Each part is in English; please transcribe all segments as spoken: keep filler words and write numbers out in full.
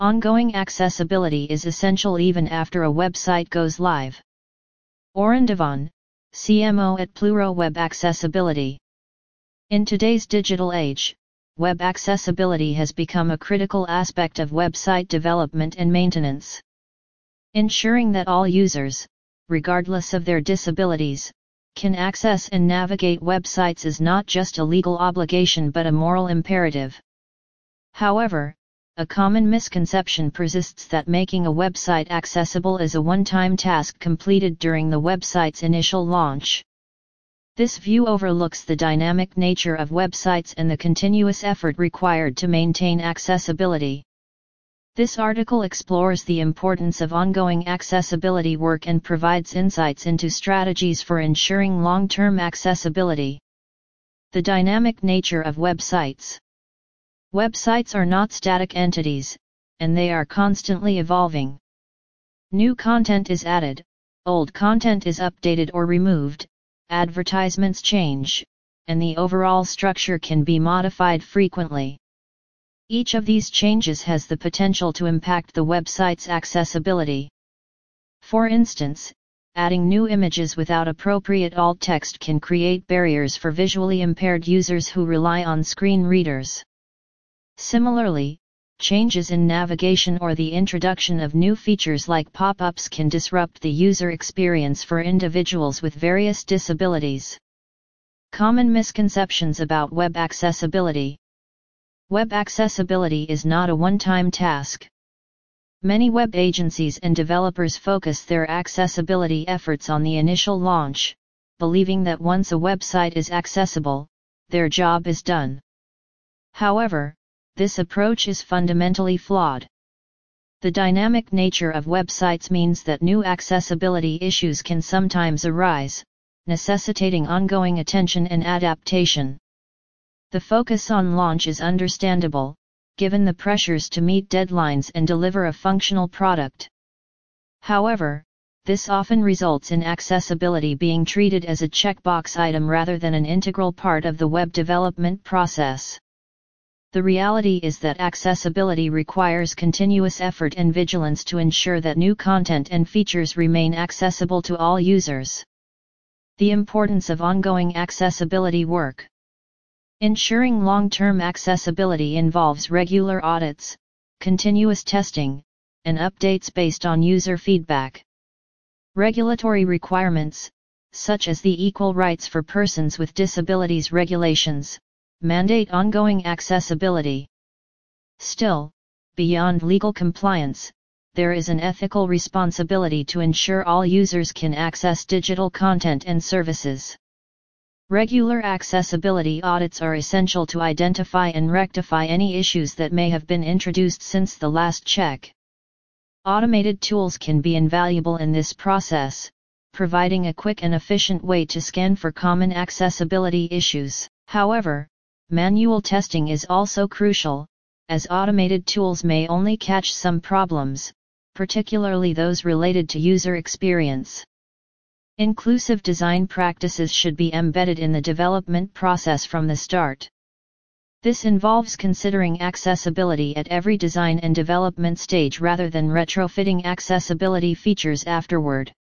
Ongoing accessibility is essential even after a website goes live. Oren Devon, C M O at Pluro Web Accessibility. In today's digital age, web accessibility has become a critical aspect of website development and maintenance. Ensuring that all users, regardless of their disabilities, can access and navigate websites is not just a legal obligation but a moral imperative. However, a common misconception persists that making a website accessible is a one-time task completed during the website's initial launch. This view overlooks the dynamic nature of websites and the continuous effort required to maintain accessibility. This article explores the importance of ongoing accessibility work and provides insights into strategies for ensuring long-term accessibility. The dynamic nature of websites. Websites are not static entities, and they are constantly evolving. New content is added, old content is updated or removed, advertisements change, and the overall structure can be modified frequently. Each of these changes has the potential to impact the website's accessibility. For instance, adding new images without appropriate alt text can create barriers for visually impaired users who rely on screen readers. Similarly, changes in navigation or the introduction of new features like pop-ups can disrupt the user experience for individuals with various disabilities. Common misconceptions about web accessibility. Web accessibility is not a one-time task. Many web agencies and developers focus their accessibility efforts on the initial launch, believing that once a website is accessible, their job is done. However, this approach is fundamentally flawed. The dynamic nature of websites means that new accessibility issues can sometimes arise, necessitating ongoing attention and adaptation. The focus on launch is understandable, given the pressures to meet deadlines and deliver a functional product. However, this often results in accessibility being treated as a checkbox item rather than an integral part of the web development process. The reality is that accessibility requires continuous effort and vigilance to ensure that new content and features remain accessible to all users. The importance of ongoing accessibility work. Ensuring long-term accessibility involves regular audits, continuous testing, and updates based on user feedback. Regulatory requirements, such as the Equal Rights for Persons with Disabilities regulations, mandate ongoing accessibility. Still, beyond legal compliance, there is an ethical responsibility to ensure all users can access digital content and services. Regular accessibility audits are essential to identify and rectify any issues that may have been introduced since the last check. Automated tools can be invaluable in this process, providing a quick and efficient way to scan for common accessibility issues. However, manual testing is also crucial, as automated tools may only catch some problems, particularly those related to user experience. Inclusive design practices should be embedded in the development process from the start. This involves considering accessibility at every design and development stage rather than retrofitting accessibility features afterward.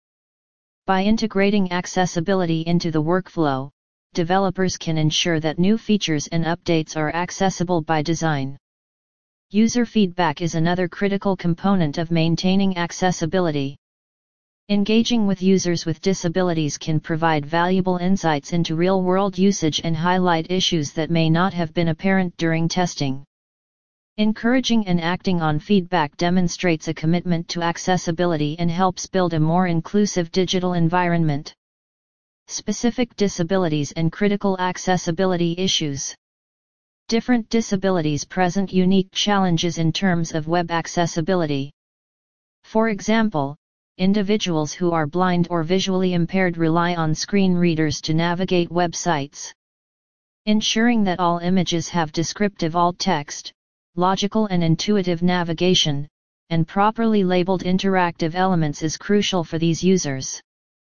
By integrating accessibility into the workflow, developers can ensure that new features and updates are accessible by design. User feedback is another critical component of maintaining accessibility. Engaging with users with disabilities can provide valuable insights into real-world usage and highlight issues that may not have been apparent during testing. Encouraging and acting on feedback demonstrates a commitment to accessibility and helps build a more inclusive digital environment. Specific disabilities and critical accessibility issues. Different disabilities present unique challenges in terms of web accessibility. For example, individuals who are blind or visually impaired rely on screen readers to navigate websites. Ensuring that all images have descriptive alt text, logical and intuitive navigation, and properly labeled interactive elements is crucial for these users.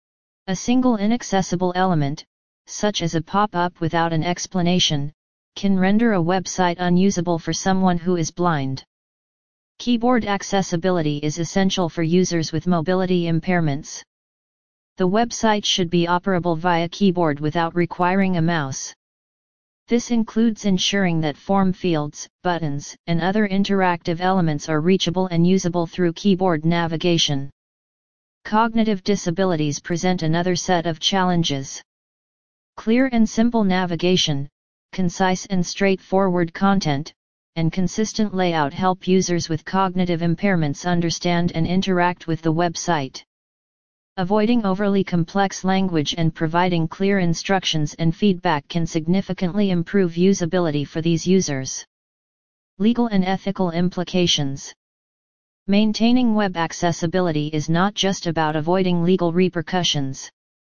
A single inaccessible element, such as a pop-up without an explanation, can render a website unusable for someone who is blind. Keyboard accessibility is essential for users with mobility impairments. The website should be operable via keyboard without requiring a mouse. This includes ensuring that form fields, buttons, and other interactive elements are reachable and usable through keyboard navigation. Cognitive disabilities present another set of challenges. Clear and simple navigation, concise and straightforward content, and consistent layout help users with cognitive impairments understand and interact with the website. Avoiding overly complex language and providing clear instructions and feedback can significantly improve usability for these users. Legal and ethical implications. Maintaining web accessibility is not just about avoiding legal repercussions.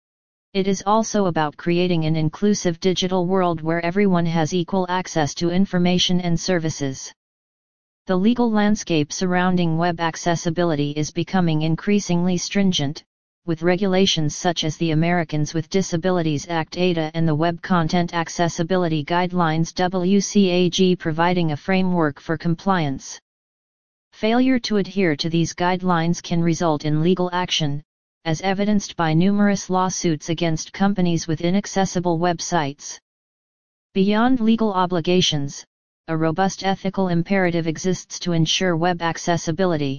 It is also about creating an inclusive digital world where everyone has equal access to information and services. The legal landscape surrounding web accessibility is becoming increasingly stringent, with regulations such as the Americans with Disabilities Act (A D A) and the Web Content Accessibility Guidelines (W C A G) providing a framework for compliance. Failure to adhere to these guidelines can result in legal action, as evidenced by numerous lawsuits against companies with inaccessible websites. Beyond legal obligations, a robust ethical imperative exists to ensure web accessibility.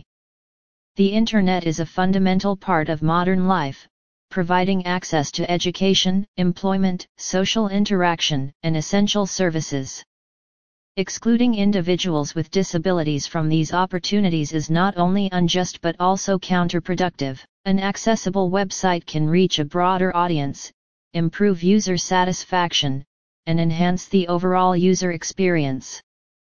The Internet is a fundamental part of modern life, providing access to education, employment, social interaction, and essential services. Excluding individuals with disabilities from these opportunities is not only unjust but also counterproductive. An accessible website can reach a broader audience, improve user satisfaction, and enhance the overall user experience.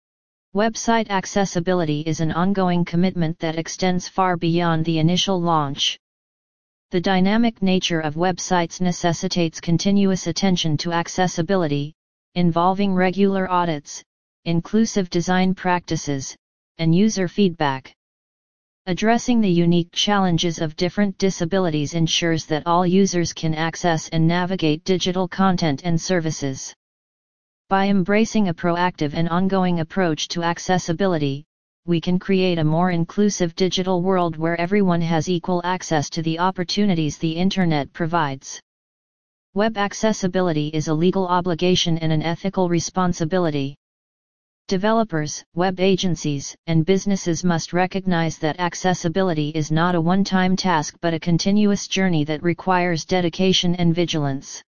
Website accessibility is an ongoing commitment that extends far beyond the initial launch. The dynamic nature of websites necessitates continuous attention to accessibility, involving regular audits, inclusive design practices, and user feedback. Addressing the unique challenges of different disabilities ensures that all users can access and navigate digital content and services. By embracing a proactive and ongoing approach to accessibility, we can create a more inclusive digital world where everyone has equal access to the opportunities the Internet provides. Web accessibility is a legal obligation and an ethical responsibility. Developers, web agencies, and businesses must recognize that accessibility is not a one-time task but a continuous journey that requires dedication and vigilance.